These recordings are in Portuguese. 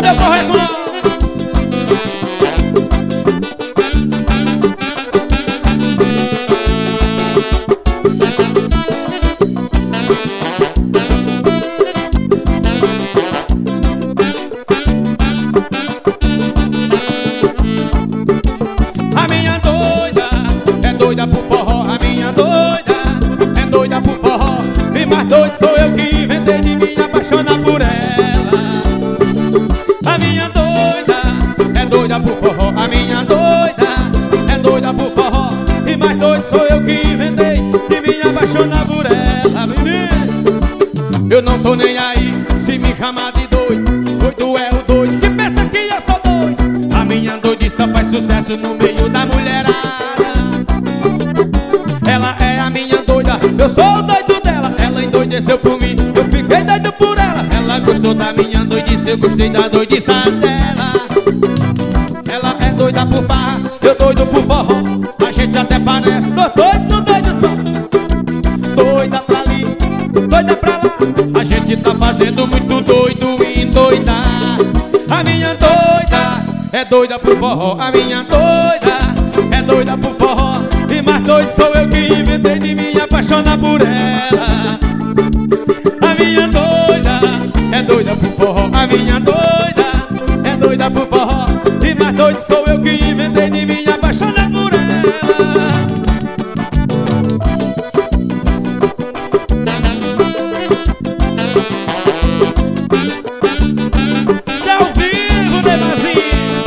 meu corretor. A minha doida é doida por forró. A minha doida é doida por forró. E mais doido sou eu que inventei de me apaixonar por ela. A minha doida é doida por forró. A minha doida é doida por forró. E mais doido sou eu que inventei de me apaixonar por ela. Menino, eu não tô nem aí se me chamar de doido. Doido é o doido que pensa que eu sou doido. A minha doidiça faz sucesso no meio da mulherada. Ela é a minha doida, eu sou o doido dela. Ela endoideceu por mim, eu fiquei doido por ela. Ela gostou da minha doidice, eu gostei da doidiça dela. Ela é doida por farra, eu doido por forró. A gente até parece, tô doido no doido só. Doida pra ali, doida pra lá. A gente tá fazendo muito doido e endoidar. A minha doida é doida por forró. A minha doida é doida por forró. E mais doido sou eu que inventei de me apaixonar por ela. A minha doida é doida por forró. A minha doida é doida por forró. E mais doido sou eu que inventei de me apaixonar por ela. Tá ao vivo, Nevazinho.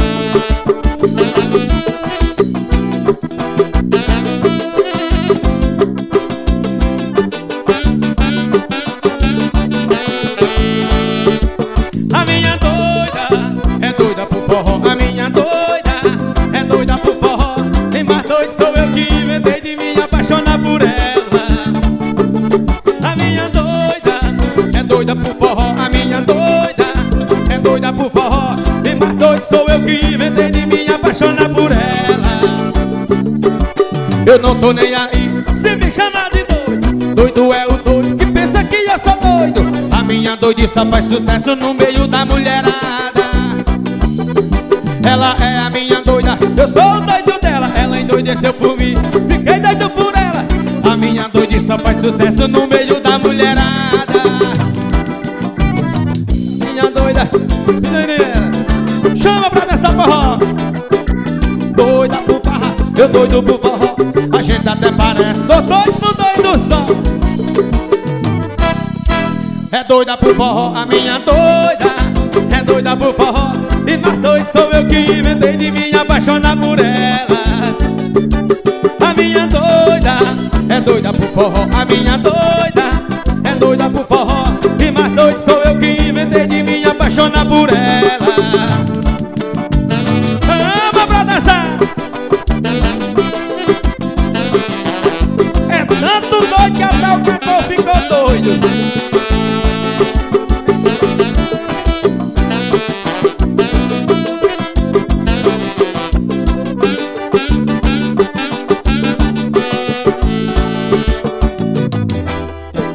A minha doida é doida por forró. A minha doida é doida por forró. E mais doido sou eu que inventei de me apaixonar por ela. A minha doida é doida por forró. A minha doida é doida por forró. E mais doido sou eu que inventei de me apaixonar por ela. Eu não tô nem aí se me chamar de doido. Doido é o doido que pensa que eu sou doido. A minha doidiça faz sucesso no meio da mulherada. Ela é a minha doida, eu sou o doido dela. Ela endoideceu por mim, fiquei doido por ela. A minha doidiça faz sucesso no meio da mulherada. Minha doida, menina, chama pra dançar forró. Doida por farra, eu doido por forró. A gente até parece, tô doido, doido só. É doida por forró, a minha doida é doida por forró. E mais doido sou eu que inventei de me apaixonar por ela. A minha doida é doida por forró. A minha doida é doida por forró. E mais doido sou eu que inventei de me apaixonar por ela.